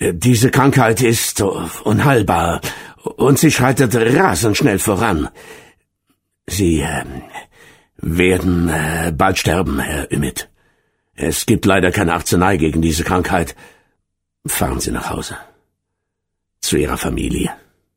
Diese Krankheit ist unheilbar und sie schreitet rasend schnell voran. Sie werden bald sterben, Herr Ümit. Es gibt leider keine Arznei gegen diese Krankheit. Fahren Sie nach Hause. Zu Ihrer Familie.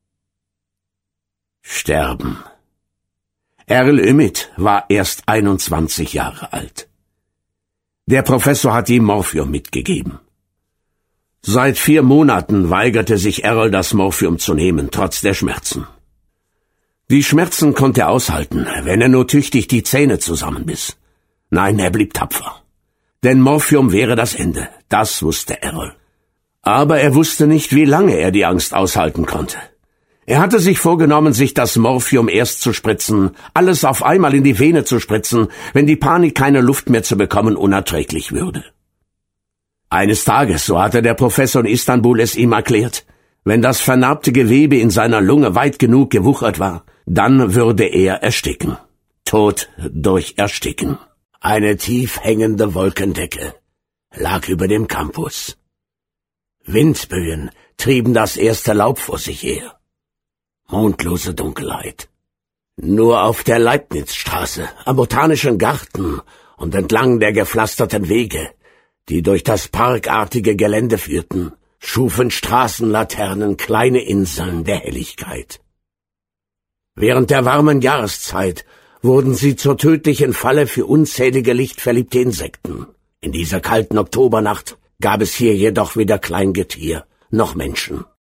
Sterben. Erl Ümit war erst 21 Jahre alt. Der Professor hat ihm Morphium mitgegeben. Seit 4 Monaten weigerte sich Erl, das Morphium zu nehmen, trotz der Schmerzen. Die Schmerzen konnte er aushalten, wenn er nur tüchtig die Zähne zusammenbiss. Nein, er blieb tapfer. Denn Morphium wäre das Ende, das wusste Erl. Aber er wusste nicht, wie lange er die Angst aushalten konnte. Er hatte sich vorgenommen, sich das Morphium erst zu spritzen, alles auf einmal in die Vene zu spritzen, wenn die Panik, keine Luft mehr zu bekommen, unerträglich würde. Eines Tages, so hatte der Professor in Istanbul es ihm erklärt, wenn das vernarbte Gewebe in seiner Lunge weit genug gewuchert war, dann würde er ersticken. Tod durch Ersticken. Eine tief hängende Wolkendecke lag über dem Campus. Windböen trieben das erste Laub vor sich her. Mondlose Dunkelheit. Nur auf der Leibnizstraße, am Botanischen Garten und entlang der gepflasterten Wege, die durch das parkartige Gelände führten, schufen Straßenlaternen kleine Inseln der Helligkeit. Während der warmen Jahreszeit wurden sie zur tödlichen Falle für unzählige lichtverliebte Insekten. In dieser kalten Oktobernacht gab es hier jedoch weder Kleingetier noch Menschen.